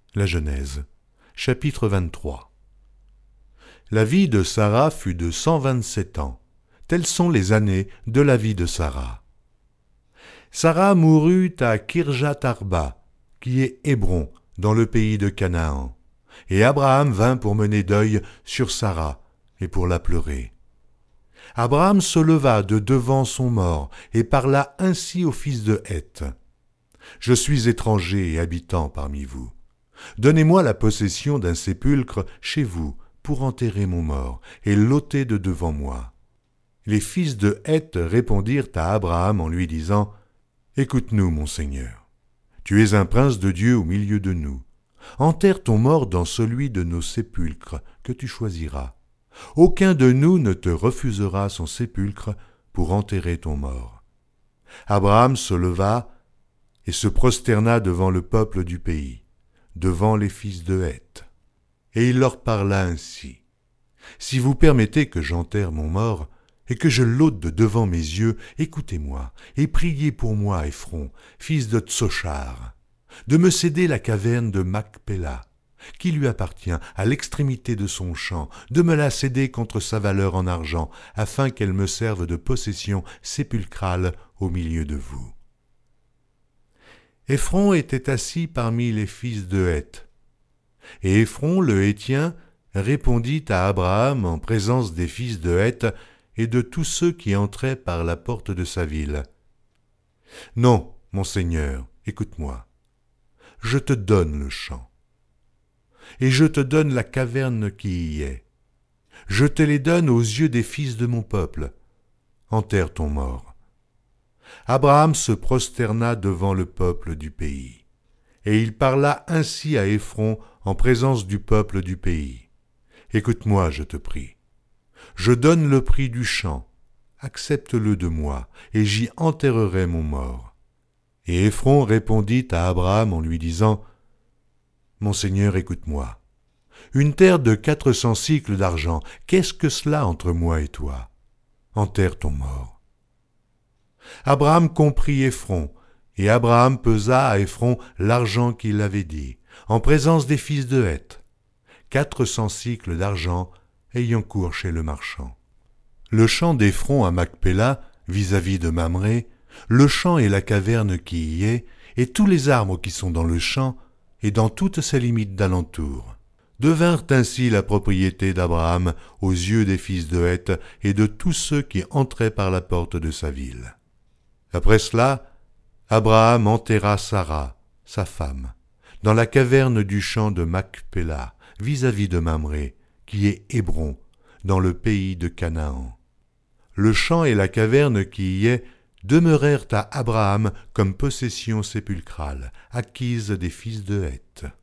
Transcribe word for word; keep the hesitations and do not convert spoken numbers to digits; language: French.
La Genèse, chapitre vingt-trois. La vie de Sara fut de cent vingt-sept ans. Telles sont les années de la vie de Sara. Sara mourut à Kirjat-Arba, qui est Hébron, dans le pays de Canaan. Et Abraham vint pour mener deuil sur Sara et pour la pleurer. Abraham se leva de devant son mort et parla ainsi au fils de Heth. « Je suis étranger et habitant parmi vous. Donnez-moi la possession d'un sépulcre chez vous pour enterrer mon mort et l'ôter de devant moi. » Les fils de Heth répondirent à Abraham en lui disant « Écoute-nous, mon Seigneur. Tu es un prince de Dieu au milieu de nous. Enterre ton mort dans celui de nos sépulcres que tu choisiras. Aucun de nous ne te refusera son sépulcre pour enterrer ton mort. » Abraham se leva et se prosterna devant le peuple du pays, devant les fils de Heth. Et il leur parla ainsi. « Si vous permettez que j'enterre mon mort et que je l'ôte de devant mes yeux, écoutez-moi et priez pour moi, Éphron, fils de Tsochar, de me céder la caverne de Macpéla, qui lui appartient à l'extrémité de son champ, de me la céder contre sa valeur en argent, afin qu'elle me serve de possession sépulcrale au milieu de vous. » Éphron était assis parmi les fils de Heth. Et Éphron le Héthien répondit à Abraham en présence des fils de Heth et de tous ceux qui entraient par la porte de sa ville. « Non, mon Seigneur, écoute-moi. Je te donne le champ. Et je te donne la caverne qui y est. Je te les donne aux yeux des fils de mon peuple. Enterre ton mort. » Abraham se prosterna devant le peuple du pays. Et il parla ainsi à Éphron en présence du peuple du pays. « Écoute-moi, je te prie. Je donne le prix du champ. Accepte-le de moi, et j'y enterrerai mon mort. » Et Éphron répondit à Abraham en lui disant « Mon Seigneur, écoute-moi. Une terre de quatre cents cycles d'argent, qu'est-ce que cela entre moi et toi? Enterre ton mort. » Abraham comprit Éphron, et Abraham pesa à Éphron l'argent qu'il avait dit, en présence des fils de Heth, quatre cents cycles d'argent ayant cours chez le marchand. Le champ d'Éphron à Macpéla, vis-à-vis de Mamré, le champ et la caverne qui y est, et tous les arbres qui sont dans le champ, et dans toutes ses limites d'alentour, devinrent ainsi la propriété d'Abraham aux yeux des fils de Heth et de tous ceux qui entraient par la porte de sa ville. Après cela, Abraham enterra Sara, sa femme, dans la caverne du champ de Macpéla, vis-à-vis de Mamré, qui est Hébron, dans le pays de Canaan. Le champ et la caverne qui y est demeurèrent à Abraham comme possession sépulcrale, acquise des fils de Heth.